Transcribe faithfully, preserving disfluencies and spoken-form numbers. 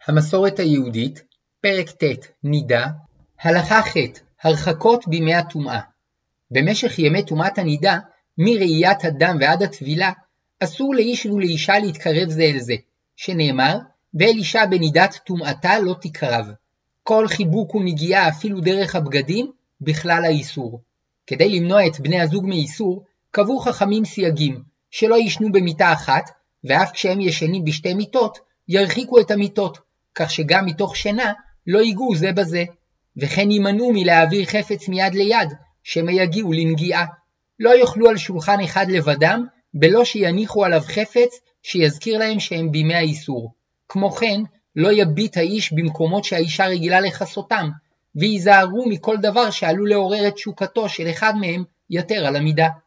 המסורת היהודית, פרק ט' נידה, הלכה ח' הרחקות בימי הטומאה. במשך ימי טומאת הנידה, מראיית הדם ועד הטבילה, אסור לאיש ולאישה להתקרב זה אל זה, שנאמר, ואל אישה בנידת טומאתה לא תקרב. כל חיבוק ונגיעה אפילו דרך הבגדים, בכלל האיסור. כדי למנוע את בני הזוג מאיסור, קבעו חכמים סייגים, שלא ישנו במיטה אחת, ואף כשהם ישנים בשתי מיטות, ירחיקו את המיטות, כך שגם מתוך שינה לא ייגעו זה בזה, וכן יימנעו מלהעביר חפץ מיד ליד, שמא יגיעו לנגיעה. לא יאכלו על שולחן אחד לבדם, בלא שיניחו עליו חפץ שיזכיר להם שהם בימי האיסור. כמו כן, לא יביט האיש במקומות שהאישה רגילה לחסותם, ויזהרו מכל דבר שעלול לעורר את שוקתו של אחד מהם יתר על המידה.